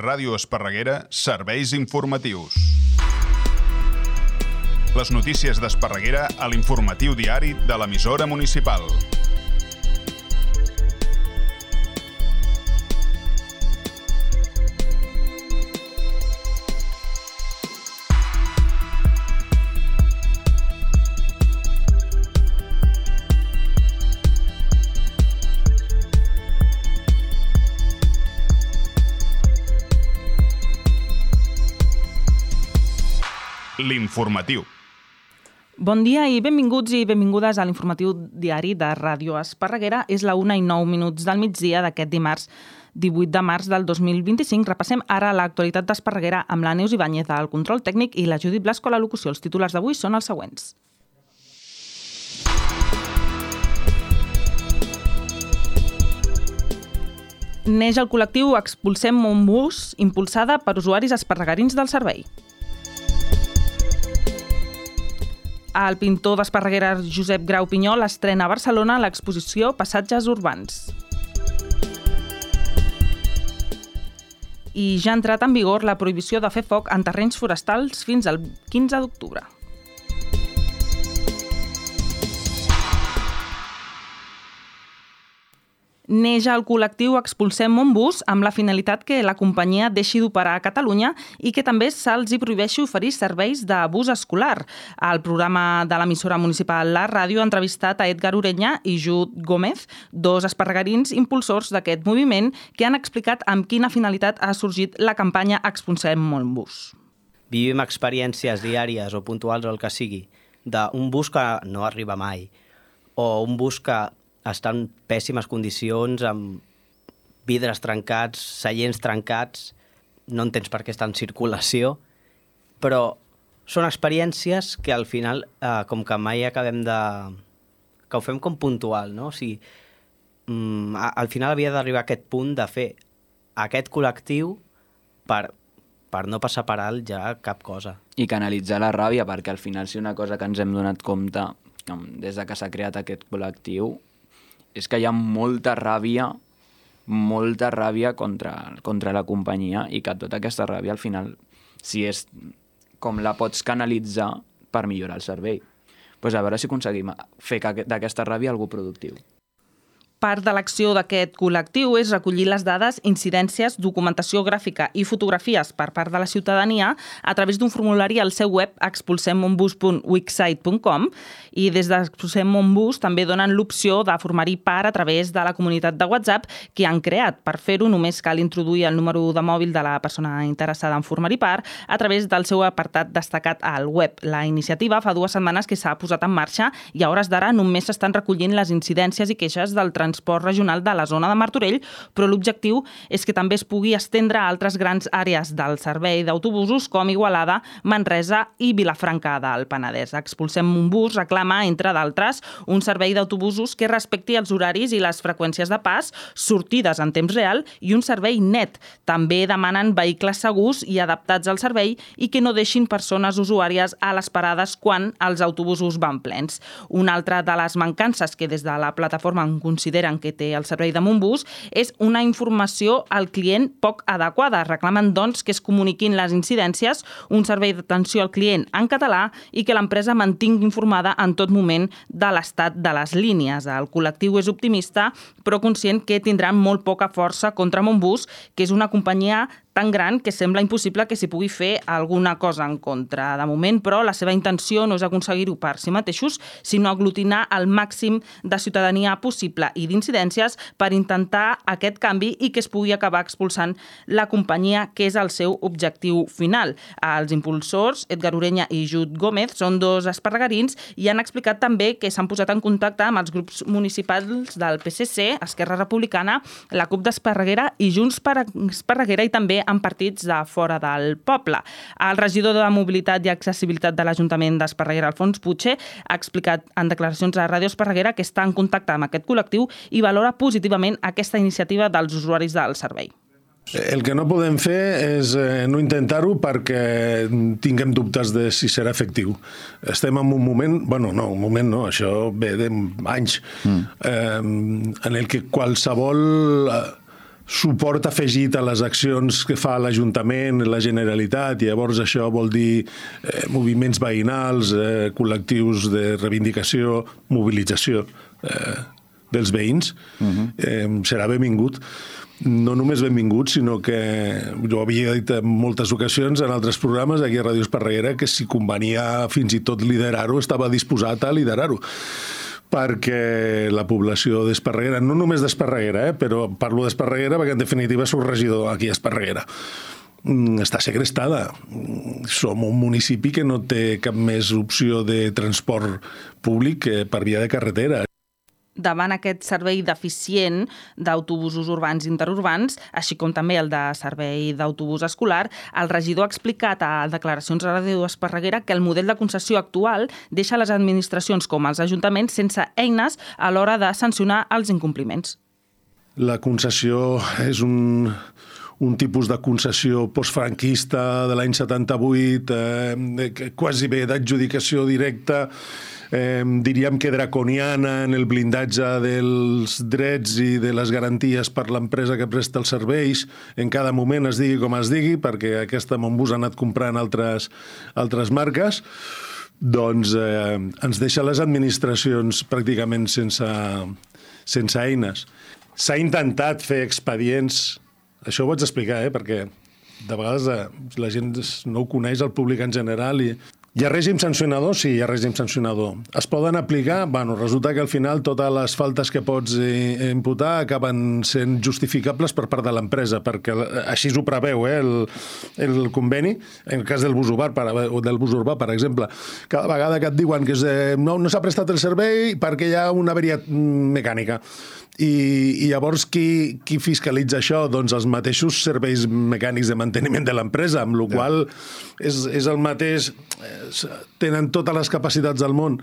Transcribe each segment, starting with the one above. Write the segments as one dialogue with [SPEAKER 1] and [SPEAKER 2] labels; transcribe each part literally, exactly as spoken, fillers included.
[SPEAKER 1] Ràdio Esparreguera, serveis informatius. Les notícies d'Esparreguera a l'informatiu diari de l'emissora municipal. L'informatiu.
[SPEAKER 2] Bon dia i benvinguts i benvingudes a l'informatiu diari de Ràdio Esparreguera. És la una i nou minuts del migdia d'aquest dimarts divuit de març del dos mil vint-i-cinc. Repassem ara l'actualitat d'Esparreguera amb la Neus Ibáñez al control tècnic i la Judit Blasco a la locució. Els titulars d'avui són els següents. Neix el col·lectiu Expulsem Montbus, impulsada per usuaris esparregarins del servei. El pintor d'Esparreguera Josep Grau Pinyol estrena a Barcelona l'exposició Passatges Urbans. I ja ha entrat en vigor la prohibició de fer foc en terrenys forestals fins al quinze d'octubre. Neix el col·lectiu Expulsem Montbus amb la finalitat que la companyia deixi d'operar a Catalunya i que també se'ls hi prohibeixi oferir serveis de bus escolar. El programa de l'emissora municipal La Ràdio ha entrevistat a Edgar Ureña i Jud Gómez, dos esparregarins impulsors d'aquest moviment, que han explicat amb quina finalitat ha sorgit la campanya Expulsem Montbus.
[SPEAKER 3] Vivim experiències diàries o puntuals o el que sigui d'un bus que no arriba mai o un bus que està en pèssimes condicions, amb vidres trencats, seients trencats, no entens per què està en circulació, però són experiències que al final, eh, com que mai acabem de... que ho fem com puntual, no? O sigui, mm, al final havia d'arribar a aquest punt de fer aquest col·lectiu per, per no passar per alt ja cap cosa.
[SPEAKER 4] I canalitzar la ràbia, perquè al final si una cosa que ens hem donat compte des de que s'ha creat aquest col·lectiu és que hi ha molta ràbia, molta ràbia contra, contra la companyia i que tota aquesta ràbia al final, si és com la pots canalitzar per millorar el servei. Doncs a veure si aconseguim fer d'aquesta ràbia algú productiu.
[SPEAKER 2] Part de l'acció d'aquest col·lectiu és recollir les dades, incidències, documentació gràfica i fotografies per part de la ciutadania a través d'un formulari al seu web expulsem montbus punt wixsite punt com i des d'Expulsem Montbus també donen l'opció de formar-hi part a través de la comunitat de WhatsApp que han creat. Per fer-ho només cal introduir el número de mòbil de la persona interessada en formar-hi part a través del seu apartat destacat al web. La iniciativa fa dues setmanes que s'ha posat en marxa i a hores d'ara només s'estan recollint les incidències i queixes del transport regional de la zona de Martorell, però l'objectiu és que també es pugui estendre a altres grans àrees del servei d'autobusos com Igualada, Manresa i Vilafranca del Penedès. Expulsem Montbus reclama, entre d'altres, un servei d'autobusos que respecti els horaris i les freqüències de pas, sortides en temps real i un servei net. També demanen vehicles segurs i adaptats al servei i que no deixin persones usuàries a les parades quan els autobusos van plens. Una altra de les mancances que des de la plataforma en consideren que té el servei de Montbus és una informació al client poc adequada. Reclamen, doncs, que es comuniquin les incidències, un servei d'atenció al client en català i que l'empresa mantingui informada en tot moment de l'estat de les línies. El col·lectiu és optimista, però conscient que tindran molt poca força contra Montbus, que és una companyia tan gran que sembla impossible que s'hi pugui fer alguna cosa en contra. De moment, però, la seva intenció no és aconseguir-ho per si mateixos, sinó aglutinar el màxim de ciutadania possible i d'incidències per intentar aquest canvi i que es pugui acabar expulsant la companyia, que és el seu objectiu final. Els impulsors, Edgar Ureña i Jud Gómez, són dos esparregarins i han explicat també que s'han posat en contacte amb els grups municipals del P S C, Esquerra Republicana, la CUP d'Esparreguera i Junts per Esparreguera i també en partits de fora del poble. El regidor de Mobilitat i Accessibilitat de l'Ajuntament d'Esparreguera, Alfons Puche, ha explicat en declaracions a Ràdio Esparreguera que està en contacte amb aquest col·lectiu i valora positivament aquesta iniciativa dels usuaris del servei.
[SPEAKER 5] El que no podem fer és eh, no intentar-ho perquè tinguem dubtes de si serà efectiu. Estem en un moment, bueno, no, un moment no, això ve d'anys, mm. eh, en el que qualsevol suport afegit a les accions que fa l'Ajuntament, la Generalitat, i llavors això vol dir eh, moviments veïnals, eh, col·lectius de reivindicació, mobilització eh, dels veïns, uh-huh. eh, serà benvingut. No només benvingut, sinó que jo havia dit en moltes ocasions en altres programes aquí a Ràdio Esparreguera que si convenia fins i tot liderar-ho, estava disposat a liderar-ho, perquè la població d'Esparreguera, no només d'Esparreguera, eh, però parlo d'Esparreguera perquè en definitiva soc regidor aquí a Esparreguera, està segrestada. Som un municipi que no té cap més opció de transport públic que per via de carretera.
[SPEAKER 2] Davant aquest servei deficient d'autobusos urbans i interurbans, així com també el de servei d'autobús escolar, el regidor ha explicat a declaracions a Ràdio Esparreguera que el model de concessió actual deixa les administracions com els ajuntaments sense eines a l'hora de sancionar els incompliments.
[SPEAKER 5] La concessió és un... un tipus de concessió postfranquista de l'any setanta-vuit, eh, quasi bé d'adjudicació directa, eh, diríem que draconiana en el blindatge dels drets i de les garanties per l'empresa que presta els serveis, en cada moment es digui com es digui, perquè aquesta Montbus ha anat comprant altres, altres marques, doncs eh, ens deixa les administracions pràcticament sense, sense eines. S'ha intentat fer expedients. Això ho vaig explicar, eh? Perquè de vegades eh, la gent no ho coneix, el públic en general. I... Hi ha règim sancionador? Sí, hi ha règim sancionador. Es poden aplicar? Bueno, resulta que al final totes les faltes que pots eh, imputar acaben sent justificables per part de l'empresa, perquè així ho preveu eh, el, el conveni. En el cas del bus urbà, per, o del bus urbà, per exemple, cada vegada que et diuen que és, eh, no, no s'ha prestat el servei perquè hi ha una avaria mecànica. I, i llavors qui, qui fiscalitza això? Doncs els mateixos serveis mecànics de manteniment de l'empresa, amb la qual és, és el mateix, tenen totes les capacitats del món.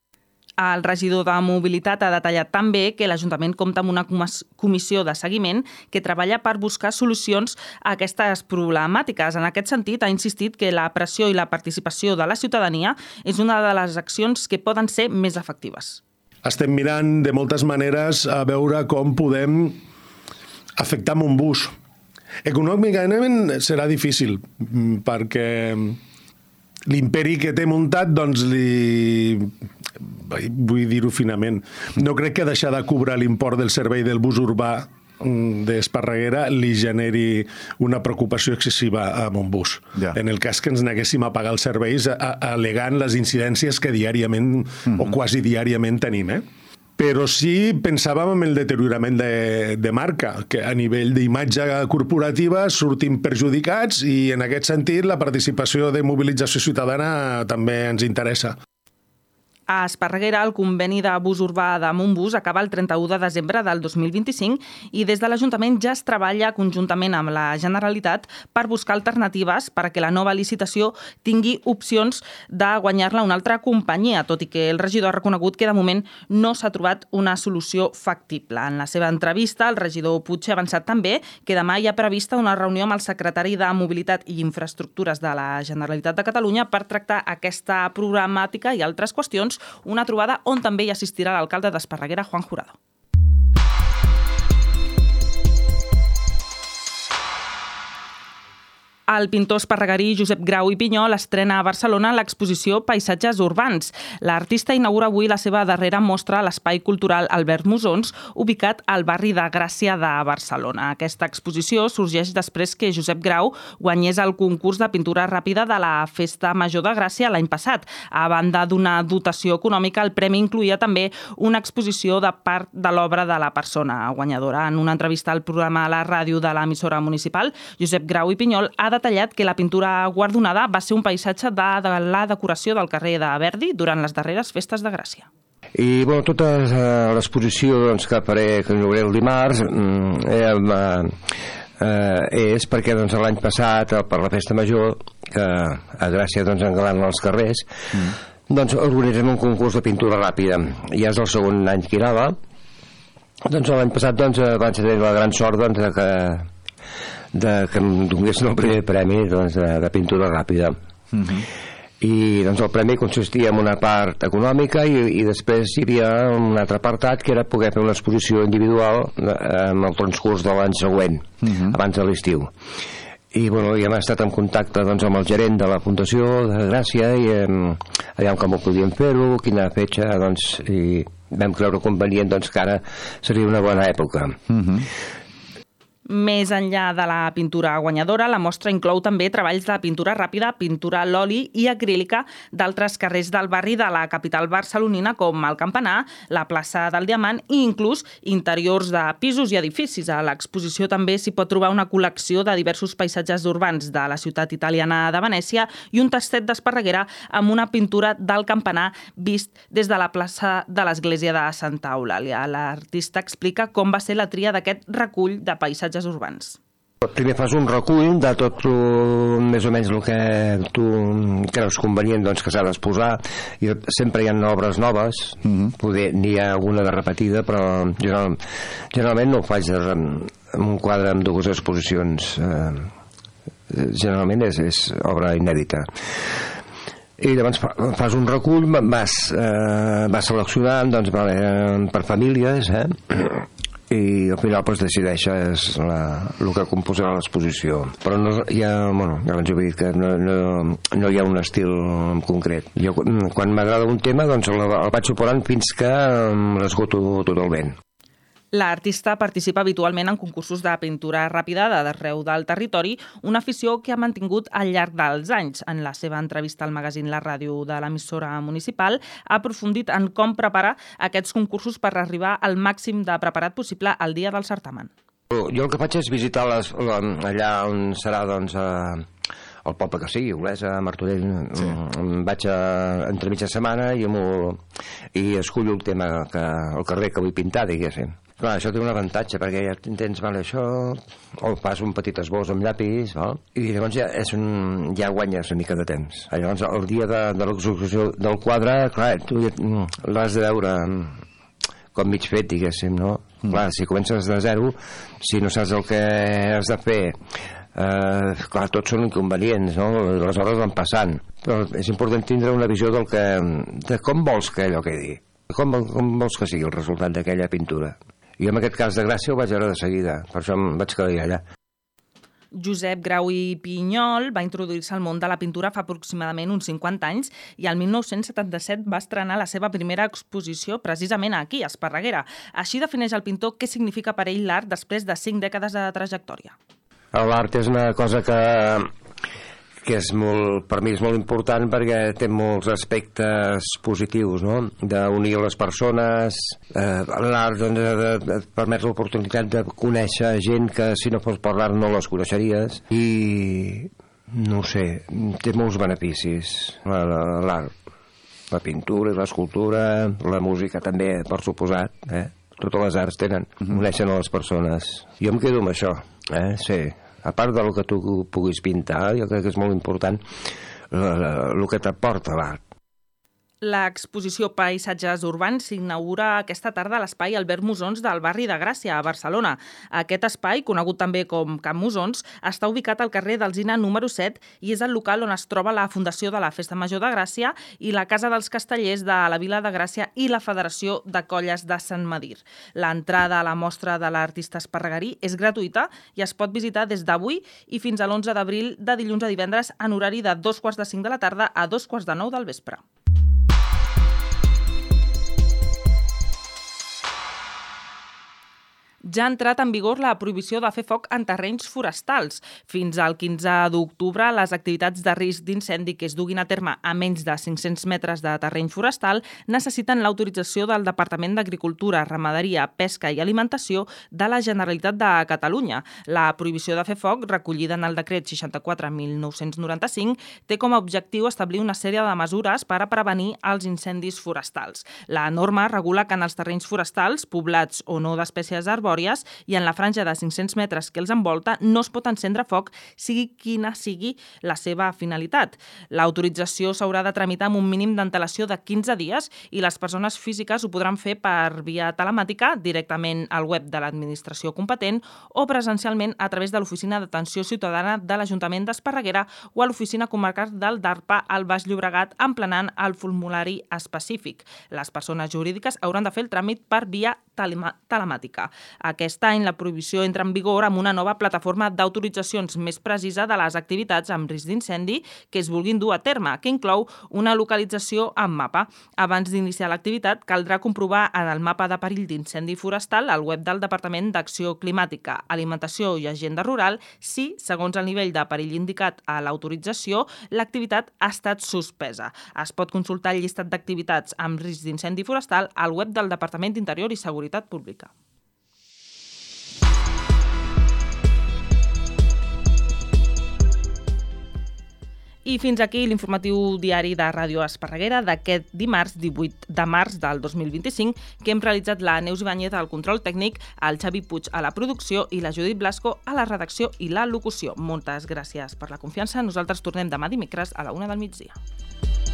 [SPEAKER 2] El regidor de Mobilitat ha detallat també que l'Ajuntament compta amb una comissió de seguiment que treballa per buscar solucions a aquestes problemàtiques. En aquest sentit, ha insistit que la pressió i la participació de la ciutadania és una de les accions que poden ser més efectives.
[SPEAKER 5] Estem mirant de moltes maneres a veure com podem afectar Montbus. Econòmicament serà difícil, perquè l'imperi que té muntat, doncs li... vull dir-ho finament. No crec que deixar de cobrar l'import del servei del bus urbà d'Esparreguera li generi una preocupació excessiva a Montbus. Ja. En el cas que ens neguéssim a pagar els serveis al·legant les incidències que diàriament mm-hmm. o quasi diàriament tenim, eh? Però sí pensàvem en el deteriorament de, de marca, que a nivell d'imatge corporativa sortim perjudicats i en aquest sentit la participació de mobilització ciutadana també ens interessa.
[SPEAKER 2] A Esparreguera, el conveni de bus urbà de Montbus acaba el trenta-u de desembre del dos mil vint-i-cinc i des de l'Ajuntament ja es treballa conjuntament amb la Generalitat per buscar alternatives perquè la nova licitació tingui opcions de guanyar-la una altra companyia, tot i que el regidor ha reconegut que de moment no s'ha trobat una solució factible. En la seva entrevista, el regidor Puig ha avançat també que demà hi ha prevista una reunió amb el secretari de Mobilitat i Infraestructures de la Generalitat de Catalunya per tractar aquesta problemàtica i altres qüestions, una trobada on també hi assistirà l'alcalde d'Esparreguera, Juan Jurado. El pintor esparregarí Josep Grau i Pinyol estrena a Barcelona l'exposició Paisatges Urbans. L'artista inaugura avui la seva darrera mostra a l'Espai Cultural Albert Musons, ubicat al barri de Gràcia de Barcelona. Aquesta exposició sorgeix després que Josep Grau guanyés el concurs de pintura ràpida de la Festa Major de Gràcia l'any passat. A banda d'una dotació econòmica, el premi incloïa també una exposició de part de l'obra de la persona guanyadora. En una entrevista al programa a la ràdio de l'emissora municipal, Josep Grau i Pinyol ha detallat que la pintura guardonada va ser un paisatge de, de la decoració del carrer de Verdi durant les darreres festes de Gràcia.
[SPEAKER 6] I bueno, tota l'exposició doncs, que faré, que inauguraré el dimarts, eh, eh, és perquè doncs, l'any passat, per la festa major, que a Gràcia doncs, engalanen els carrers, mm. doncs organitzem un concurs de pintura ràpida. Ja és el segon any que hi anava. Doncs l'any passat doncs, van tenir la gran sort doncs, de que de que em donguessin el primer premi doncs, de, de pintura ràpida. Mm-hmm. I doncs el premi consistia en una part econòmica i, i després hi havia un altre apartat que era poder fer una exposició individual en el transcurs de l'any següent, uh-huh. abans de l'estiu. I bueno, ja hem estat en contacte doncs, amb el gerent de la Fundació de Gràcia i eh, allà com ho podíem fer-ho, quina fetge, doncs, i vam creure convenient doncs, que ara seria una bona època. Uh-huh.
[SPEAKER 2] Més enllà de la pintura guanyadora, la mostra inclou també treballs de pintura ràpida, pintura a l'oli i acrílica d'altres carrers del barri de la capital barcelonina com el Campanar, la plaça del Diamant i inclús interiors de pisos i edificis. A l'exposició també s'hi pot trobar una col·lecció de diversos paisatges urbans de la ciutat italiana de Venècia i un tastet d'Esparreguera amb una pintura del Campanar vist des de la plaça de l'església de Santa Eulàlia. L'artista explica com va ser la tria d'aquest recull de paisatges urbans.
[SPEAKER 6] Primer fas un recull de tot uh, més o menys el que tu creus convenient doncs, que s'ha d'exposar, i sempre hi ha obres noves, mm-hmm. poder n'hi ha alguna de repetida, però general, generalment no ho faig en un quadre amb dues exposicions, eh, generalment és, és obra inèdita. I llavors fas un recull, vas, eh, vas seleccionant doncs, vale, per famílies, eh? I al final doncs, decideixes la, el que composarà l'exposició, però no hi ha, bueno, ja abans he dit que no, no, no hi ha un estil en concret. Jo quan m'agrada un tema doncs el, el vaig suportant fins que l'esgoto totalment.
[SPEAKER 2] L'artista participa habitualment en concursos de pintura ràpida d'arreu del territori, una afició que ha mantingut al llarg dels anys. En la seva entrevista al magazín La Ràdio de l'emissora municipal ha aprofundit en com prepara aquests concursos per arribar al màxim de preparat possible el dia del certamen.
[SPEAKER 6] Jo el que faig és visitar les, allà on serà doncs, el poble que sigui, Olesa, Martorell, sí. Vaig a, entre mitja setmana i, i escullo el tema, que, el carrer que vull pintar, diguéssim. Clar, això té un avantatge, perquè ja tens mal això, o fas un petit esbós amb llapis, no? I llavors ja, és un, ja guanyes una mica de temps. Llavors, el dia de, de l'execució del quadre, clar, tu l'has de veure com mig fet, diguéssim, no? Mm. Clar, si comences de zero, si no saps el que has de fer, eh, clar, tots són inconvenients, no? Les hores van passant. Però és important tindre una visió del que, de com vols que allò quedi, com, com vols que sigui el resultat d'aquella pintura. I en aquest cas de Gràcia ho vaig veure de seguida, per això em vaig quedar allà.
[SPEAKER 2] Josep Grau i Pinyol va introduir-se al món de la pintura fa aproximadament uns cinquanta anys i el mil nou-cents setanta-set va estrenar la seva primera exposició precisament aquí, a Esparreguera. Així defineix el pintor què significa per ell l'art després de cinc dècades de trajectòria.
[SPEAKER 6] L'art és una cosa que... que és molt, per mi és molt important perquè té molts aspectes positius, no? D'unir les persones, eh, l'art doncs, de, de, et permet l'oportunitat de conèixer gent que si no fos per l'art no les coneixeries i no ho sé, té molts beneficis l'art, la pintura i l'escultura, la música també, per suposat, eh? Totes les arts tenen, coneixen a les persones. Jo em quedo amb això, eh? Sí. A part del que tu puguis pintar, jo crec que és molt important el que t'aporta l'art.
[SPEAKER 2] L'exposició Paisatges Urbans s'inaugura aquesta tarda a l'espai Albert Musons del barri de Gràcia, a Barcelona. Aquest espai, conegut també com Camp Musons, està ubicat al carrer d'Alzina número set i és el local on es troba la Fundació de la Festa Major de Gràcia i la Casa dels Castellers de la Vila de Gràcia i la Federació de Colles de Sant Medir. L'entrada a la mostra de l'artista esparreguerí és gratuïta i es pot visitar des d'avui i fins a l'onze d'abril de dilluns a divendres en horari de dos quarts de cinc de la tarda a dos quarts de nou del vespre. Ja ha entrat en vigor la prohibició de fer foc en terrenys forestals. Fins al quinze d'octubre, les activitats de risc d'incendi que es duguin a terme a menys de cinc-cents metres de terreny forestal necessiten l'autorització del Departament d'Agricultura, Ramaderia, Pesca i Alimentació de la Generalitat de Catalunya. La prohibició de fer foc, recollida en el decret seixanta-quatre mil nou-cents noranta-cinc, té com a objectiu establir una sèrie de mesures per a prevenir els incendis forestals. La norma regula que en els terrenys forestals, poblats o no d'espècies arbòries, obligatòries i en la franja de cinc-cents metres que els envolta no es pot encendre foc, sigui quina sigui la seva finalitat. L'autorització s'haurà de tramitar amb un mínim d'antelació de quinze dies i les persones físiques ho podran fer per via telemàtica, directament al web de l'administració competent o presencialment a través de l'Oficina d'Atenció Ciutadana de l'Ajuntament d'Esparreguera o a l'Oficina Comarcal del DARPA al Baix Llobregat emplenant el formulari específic. Les persones jurídiques hauran de fer el tràmit per via telemàtica. Aquest any la prohibició entra en vigor amb una nova plataforma d'autoritzacions més precisa de les activitats amb risc d'incendi que es vulguin dur a terme, que inclou una localització en mapa. Abans d'iniciar l'activitat caldrà comprovar en el mapa de perill d'incendi forestal al web del Departament d'Acció Climàtica, Alimentació i Agenda Rural si, segons el nivell de perill indicat a l'autorització, l'activitat ha estat suspesa. Es pot consultar el llistat d'activitats amb risc d'incendi forestal al web del Departament d'Interior i Seguretat Pública. I fins aquí l'informatiu diari de Ràdio Esparreguera d'aquest dimarts divuit de març del dos mil vint-i-cinc, que hem realitzat la Neus Ibáñez al control tècnic, el Xavi Puig a la producció i la Judit Blasco a la redacció i la locució. Moltes gràcies per la confiança. Nosaltres tornem demà dimecres a la una del migdia.